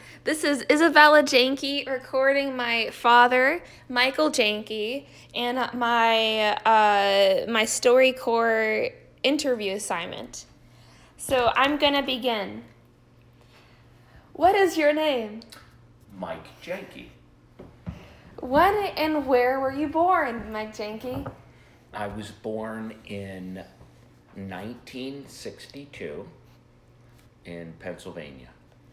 This is Isabella Janke recording my father, Michael Janke, and my StoryCorps interview assignment. So I'm gonna begin. What is your name? Mike Janke. When and where were you born, Mike Janke? I was born in 1962 in Pennsylvania.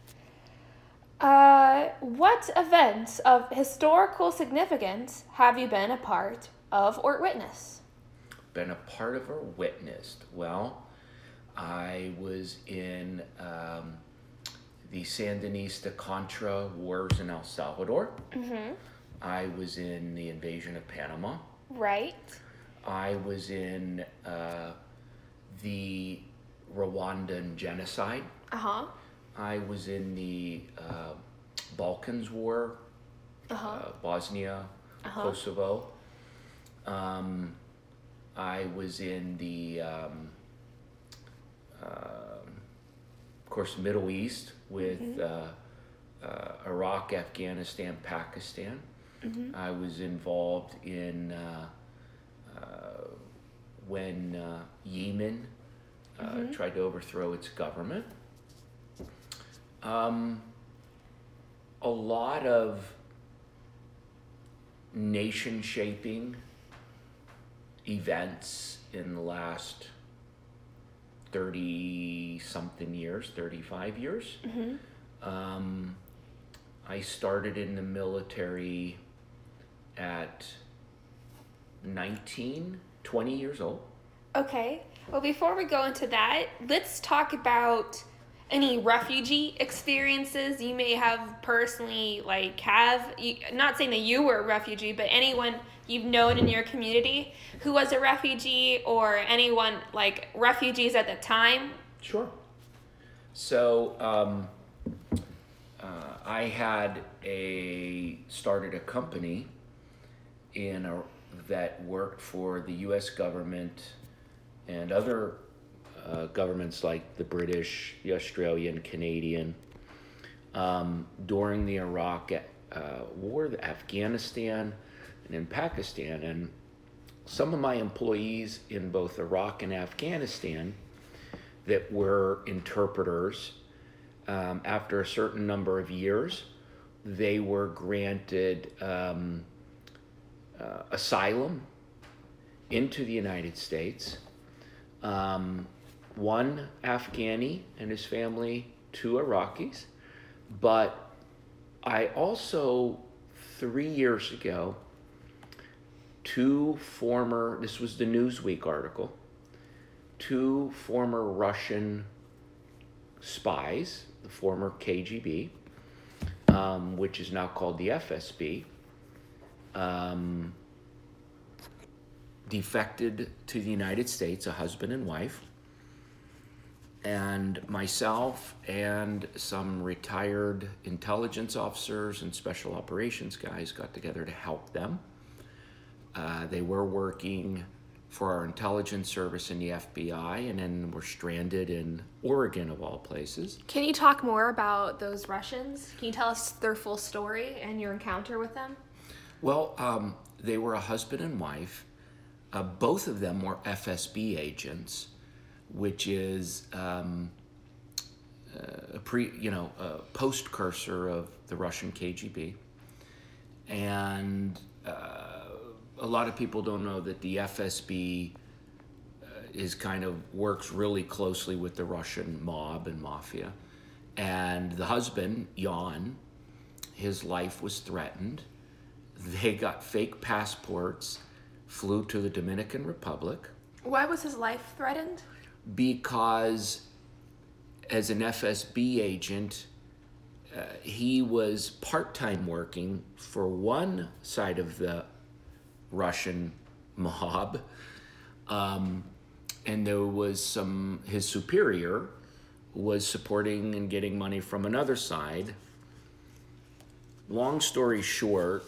What events of historical significance have you been a part of or witnessed? Been a part of or witnessed? Well, I was in the Sandinista-Contra wars in El Salvador. Mm-hmm. I was in the invasion of Panama. Right. I was in the Rwandan genocide. Uh-huh. I was in the Balkans War, Bosnia, Kosovo. I was in the, of course, Middle East with Iraq, Afghanistan, Pakistan. Mm-hmm. I was involved in when Yemen tried to overthrow its government. A lot of nation-shaping events in the last 30-something years, 35 years. Mm-hmm. I started in the military at 20 years old. Okay. Well, before we go into that, let's talk about any refugee experiences you may have personally, not saying that you were a refugee, but anyone you've known in your community who was a refugee or anyone like refugees at the time. Sure. So I had started a company that worked for the U.S. government and other governments like the British, the Australian, Canadian, during the Iraq war, the Afghanistan, and in Pakistan. And some of my employees in both Iraq and Afghanistan that were interpreters, after a certain number of years, they were granted asylum into the United States. One Afghani and his family, two Iraqis. But I also, 3 years ago, this was the Newsweek article, two former Russian spies, the former KGB, which is now called the FSB, defected to the United States, a husband and wife, and myself and some retired intelligence officers and special operations guys got together to help them. They were working for our intelligence service in the FBI and then were stranded in Oregon, of all places. Can you talk more about those Russians? Can you tell us their full story and your encounter with them? Well, they were a husband and wife. Both of them were FSB agents, which is a post-cursor of the Russian KGB. And a lot of people don't know that the FSB works really closely with the Russian mob and mafia. And the husband, Jan, his life was threatened. They got fake passports, flew to the Dominican Republic. Why was his life threatened? Because as an FSB agent, he was part-time working for one side of the Russian mob, and there was his superior was supporting and getting money from another side. Long story short,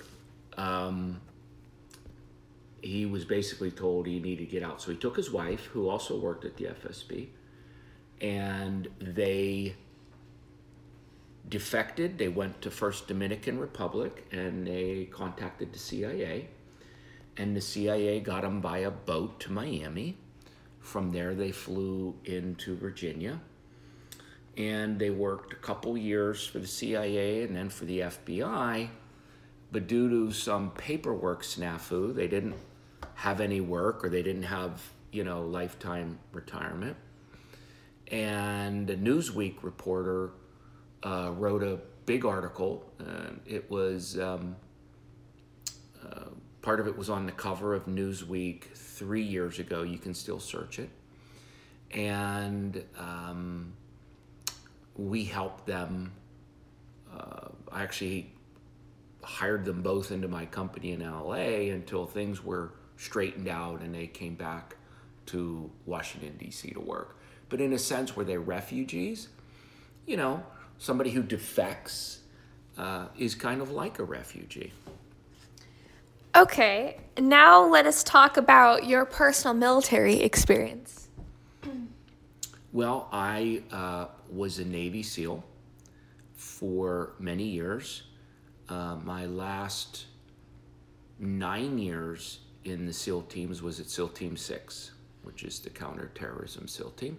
he was basically told he needed to get out. So he took his wife, who also worked at the FSB, and they defected. They went to first Dominican Republic and they contacted the CIA. And the CIA got them by a boat to Miami. From there, they flew into Virginia. And they worked a couple years for the CIA and then for the FBI. But due to some paperwork snafu, they didn't have any work, or they didn't have, lifetime retirement. And a Newsweek reporter wrote a big article. It was part of it was on the cover of Newsweek 3 years ago. You can still search it. And we helped them. I actually hired them both into my company in LA until things were straightened out and they came back to Washington, D.C. to work. But in a sense, were they refugees? Somebody who defects is kind of like a refugee. Okay, now let us talk about your personal military experience. Well, I was a Navy SEAL for many years. My last 9 years in the SEAL teams was at SEAL Team 6, which is the counterterrorism SEAL team.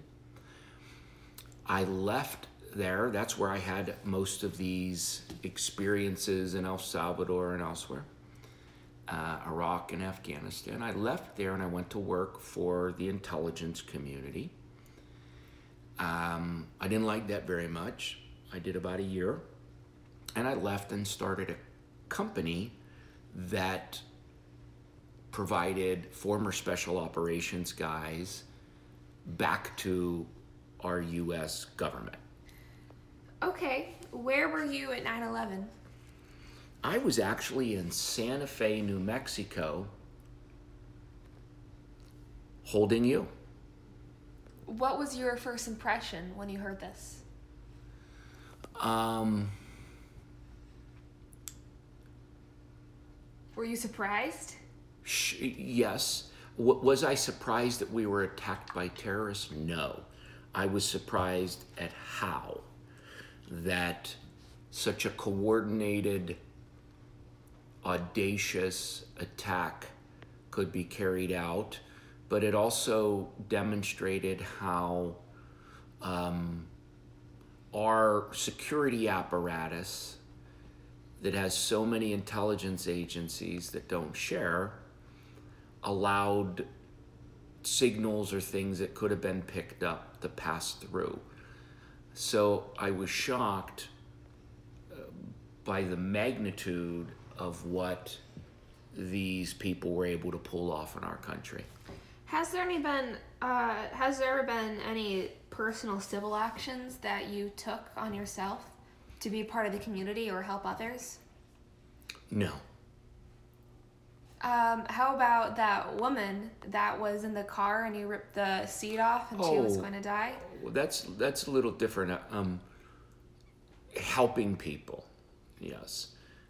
I left there. That's where I had most of these experiences in El Salvador and elsewhere, Iraq and Afghanistan. I left there and I went to work for the intelligence community. I didn't like that very much. I did about a year. And I left and started a company that provided former special operations guys back to our U.S. government. Okay, where were you at 9/11? I was actually in Santa Fe, New Mexico, holding you. What was your first impression when you heard this? Were you surprised? Yes. Was I surprised that we were attacked by terrorists? No. I was surprised at how that such a coordinated, audacious attack could be carried out, but it also demonstrated how our security apparatus that has so many intelligence agencies that don't share allowed signals or things that could have been picked up to pass through. So I was shocked by the magnitude of what these people were able to pull off in our country. Has there ever been any personal civil actions that you took on yourself to be part of the community or help others? No. How about that woman that was in the car and you ripped the seat off and she was going to die? Well, that's a little different. Helping people, yes.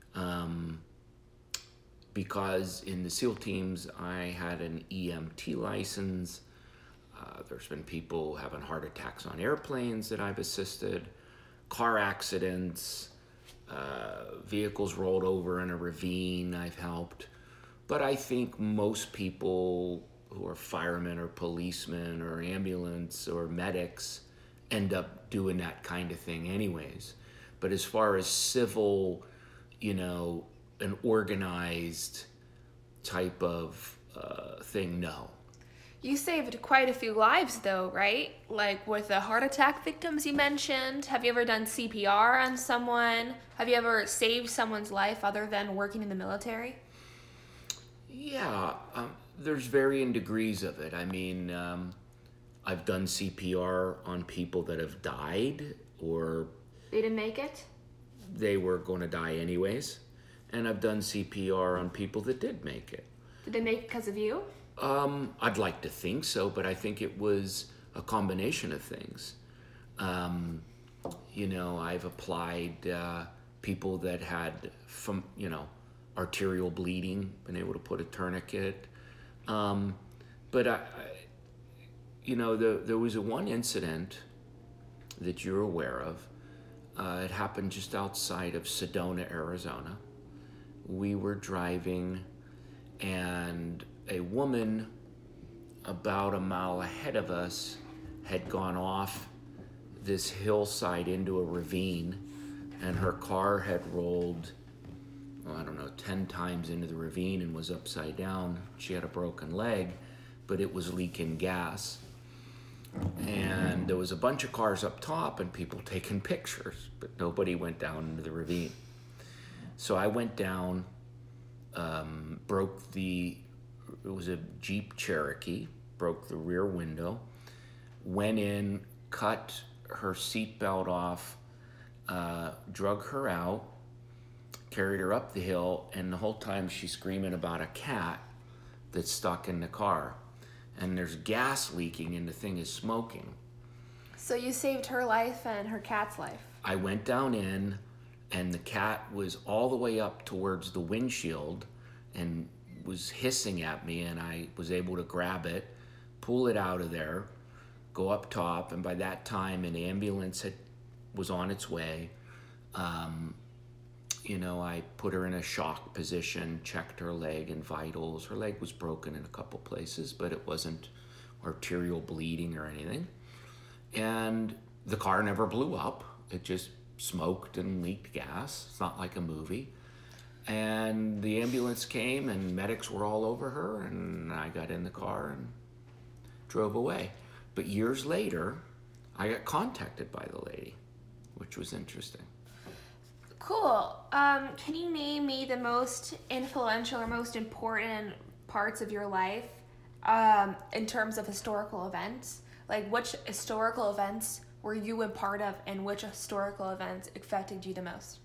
Because in the SEAL teams, I had an EMT license. There's been people having heart attacks on airplanes that I've assisted, car accidents, vehicles rolled over in a ravine I've helped. But I think most people who are firemen or policemen or ambulance or medics end up doing that kind of thing anyways. But as far as civil, an organized type of thing, no. You saved quite a few lives though, right? Like with the heart attack victims you mentioned. Have you ever done CPR on someone? Have you ever saved someone's life other than working in the military? Yeah, there's varying degrees of it. I mean, I've done CPR on people that have died or They didn't make it? they were going to die anyways. And I've done CPR on people that did make it. Did they make it because of you? I'd like to think so, but I think it was a combination of things. I've applied people that had arterial bleeding, been able to put a tourniquet. But there was one incident that you're aware of. It happened just outside of Sedona, Arizona. We were driving, and a woman about a mile ahead of us had gone off this hillside into a ravine, and her car had rolled, well, I don't know, 10 times into the ravine and was upside down. She had a broken leg, but it was leaking gas. And there was a bunch of cars up top and people taking pictures, but nobody went down into the ravine. So I went down, it was a Jeep Cherokee, broke the rear window, went in, cut her seatbelt off, drug her out, carried her up the hill, and the whole time she's screaming about a cat that's stuck in the car. And there's gas leaking and the thing is smoking. So you saved her life and her cat's life. I went down in, and the cat was all the way up towards the windshield and was hissing at me, and I was able to grab it, pull it out of there, go up top, and by that time an ambulance was on its way. I put her in a shock position, checked her leg and vitals. Her leg was broken in a couple places, but it wasn't arterial bleeding or anything. And the car never blew up. It just smoked and leaked gas. It's not like a movie. And the ambulance came and medics were all over her, and I got in the car and drove away. But years later, I got contacted by the lady, which was interesting. Cool. Can you name me the most influential or most important parts of your life in terms of historical events? Like, which historical events were you a part of, and which historical events affected you the most?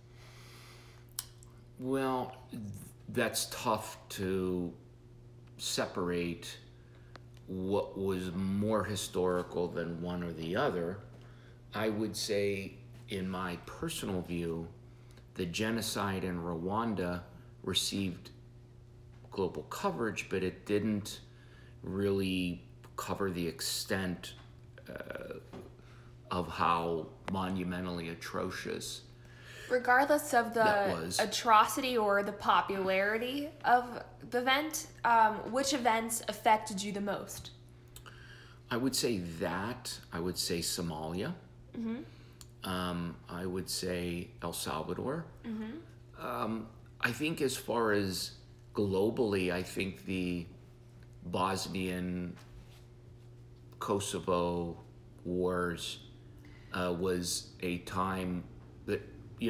Well, that's tough to separate what was more historical than one or the other. I would say, in my personal view, the genocide in Rwanda received global coverage, but it didn't really cover the extent of how monumentally atrocious. Regardless of the atrocity or the popularity of the event, which events affected you the most? I would say Somalia. Mm-hmm. I would say El Salvador. Mm-hmm. I think as far as globally, I think the Bosnian Kosovo wars was a time that,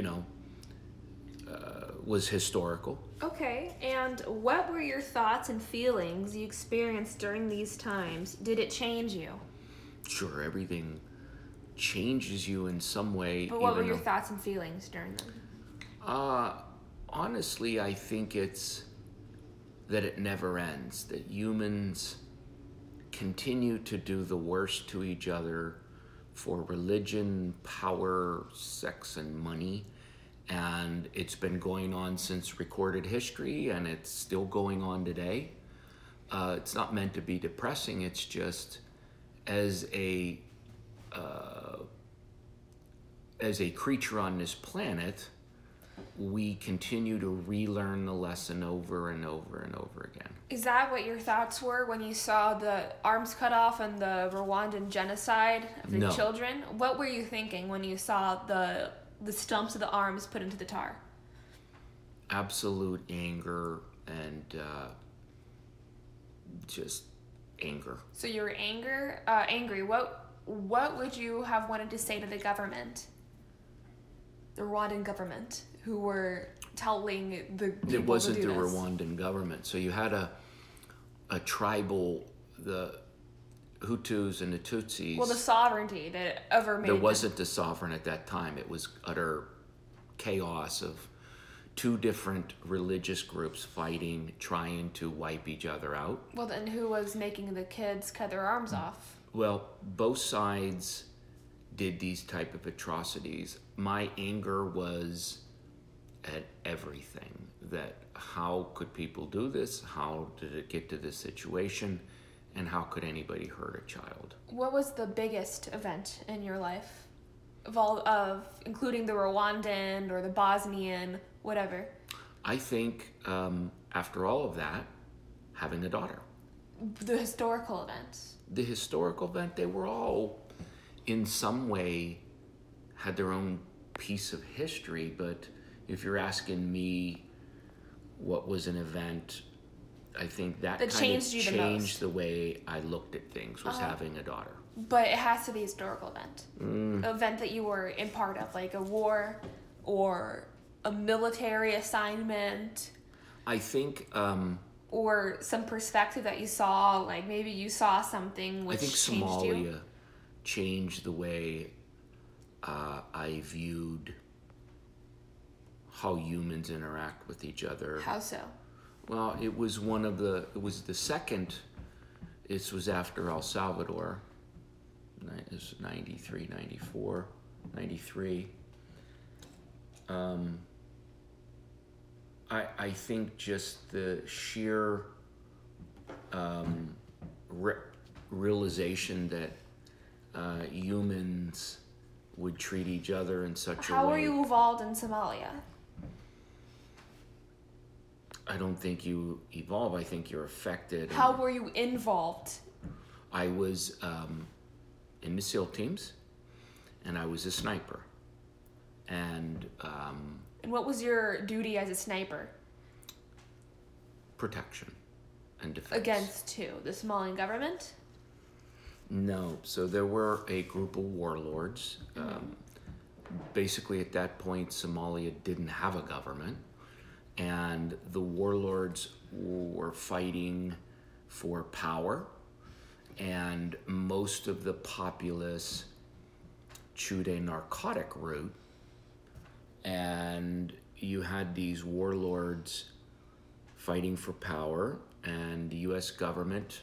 was historical. Okay, and what were your thoughts and feelings you experienced during these times? Did it change you? Sure, everything changes you in some way. But what were your thoughts and feelings during them? Honestly, I think it's that it never ends, that humans continue to do the worst to each other for religion, power, sex, and money. And it's been going on since recorded history, and it's still going on today. It's not meant to be depressing. It's just as a creature on this planet, we continue to relearn the lesson over and over and over again. Is that what your thoughts were when you saw the arms cut off and the Rwandan genocide of the children? What were you thinking when you saw the stumps of the arms put into the tar? Absolute anger and just anger. So you were angry. What would you have wanted to say to the government, the Rwandan government, who were telling the people It wasn't to do the this? Rwandan government. So you had a tribal, the Hutus and the Tutsis. Well, the sovereignty that ever made There wasn't a sovereign at that time. It was utter chaos of two different religious groups fighting, trying to wipe each other out. Well, then who was making the kids cut their arms off? Well, both sides did these type of atrocities. My anger was at everything. That how could people do this? How did it get to this situation? And how could anybody hurt a child? What was the biggest event in your life of including the Rwandan or the Bosnian, whatever? I think after all of that, having a daughter. The historical events. The historical event, they were all in some way had their own piece of history, but if you're asking me what was an event, I think that kind of changed the way I looked at things, was having a daughter. But it has to be a historical event. Event that you were in part of, like a war or a military assignment. I think or some perspective that you saw, like maybe you saw something which changed you. I think Somalia changed the way I viewed how humans interact with each other. How so? Well, it was the second, this was after El Salvador, it was 93, 94, 93. I think just the sheer realization that humans would treat each other in such a way. How were you involved in Somalia? I don't think you evolve. I think you're affected. How were you involved? I was in the SEAL teams, and I was a sniper. And what was your duty as a sniper? Protection and defense. Against who? The Somalian government? No. So there were a group of warlords. Basically, at that point, Somalia didn't have a government. And the warlords were fighting for power. And most of the populace chewed a narcotic route. And you had these warlords fighting for power, and the U.S. government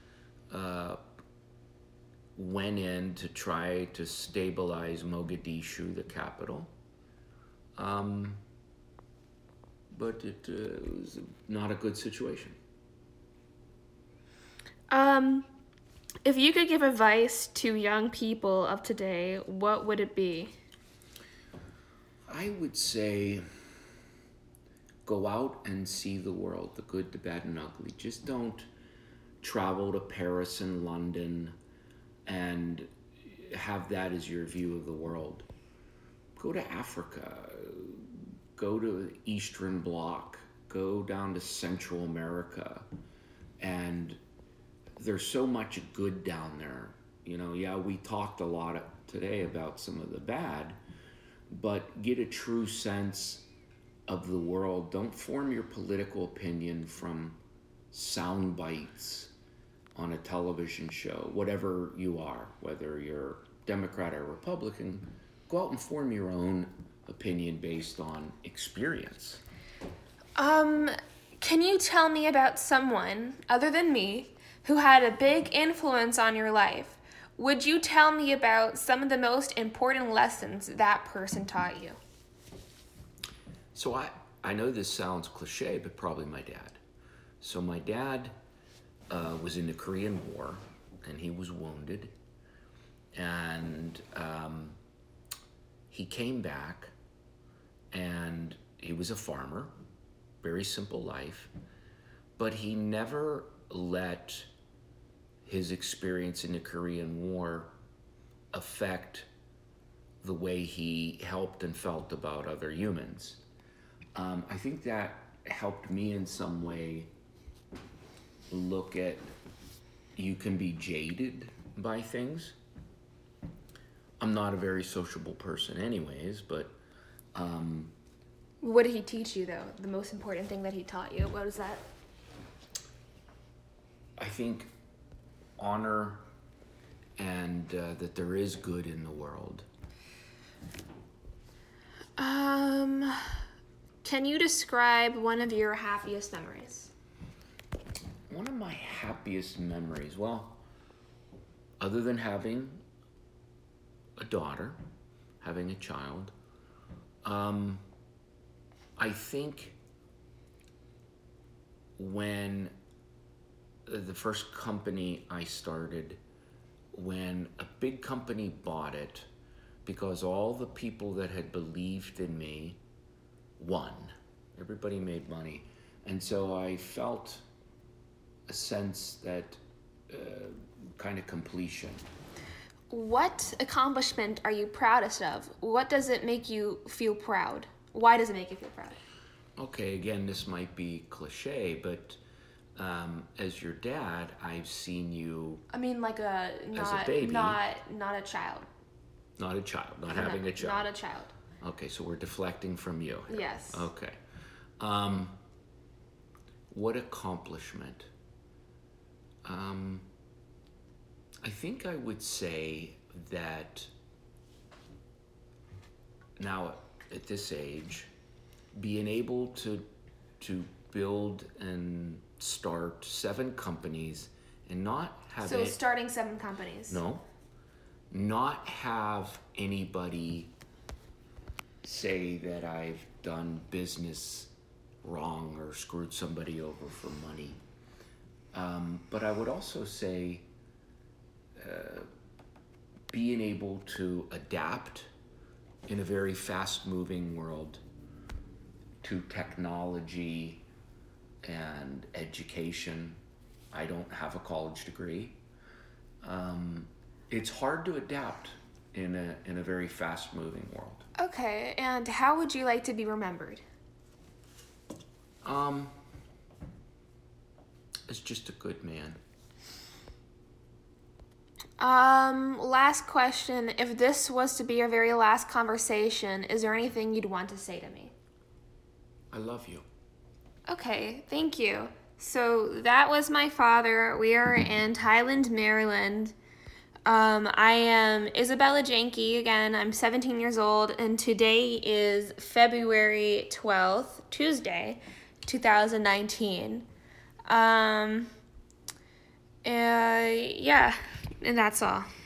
went in to try to stabilize Mogadishu, the capital. But it was not a good situation. If you could give advice to young people of today, what would it be? I would say go out and see the world, the good, the bad, and ugly. Just don't travel to Paris and London and have that as your view of the world. Go to Africa, go to the Eastern Bloc, go down to Central America, and there's so much good down there. You know, yeah, we talked a lot today about some of the bad, but get a true sense of the world. Don't form your political opinion from sound bites on a television show, whatever you are, whether you're Democrat or Republican. Go out and form your own opinion based on experience. Can you tell me about someone, other than me, who had a big influence on your life? Would you tell me about some of the most important lessons that person taught you? So I know this sounds cliche, but probably my dad. So my dad was in the Korean War, and he was wounded. And he came back, and he was a farmer, very simple life, but he never let his experience in the Korean War affect the way he helped and felt about other humans. I think that helped me in some way look at, you can be jaded by things. I'm not a very sociable person anyways, but... What did he teach you, though? The most important thing that he taught you, what was that? I think honor and that there is good in the world. Can you describe one of your happiest memories? One of my happiest memories, well, other than having a daughter, having a child, I think when the first company I started, when a big company bought it, because all the people that had believed in me won. Everybody made money. And so I felt a sense that kind of completion. What accomplishment are you proudest of? What does it make you feel proud? Why does it make you feel proud? Okay, again, this might be cliche, but as your dad, I've seen you. I mean, like a baby. not a child. Not a child, not having a child. Not a child. Okay, so we're deflecting from you here. Yes. Okay. What accomplishment? I think I would say that now at this age, being able to build and start 7 companies and not have So starting 7 companies. No. Not have anybody say that I've done business wrong or screwed somebody over for money. But I would also say being able to adapt in a very fast-moving world to technology and education. I don't have a college degree. It's hard to adapt in a very fast-moving world. Okay, and how would you like to be remembered? As just a good man. Last question. If this was to be your very last conversation, is there anything you'd want to say to me? I love you. Okay, thank you. So that was my father. We are in Highland, Maryland. I am Isabella Janke. Again, I'm 17 years old, and today is February 12th, Tuesday, 2019. Yeah, and that's all.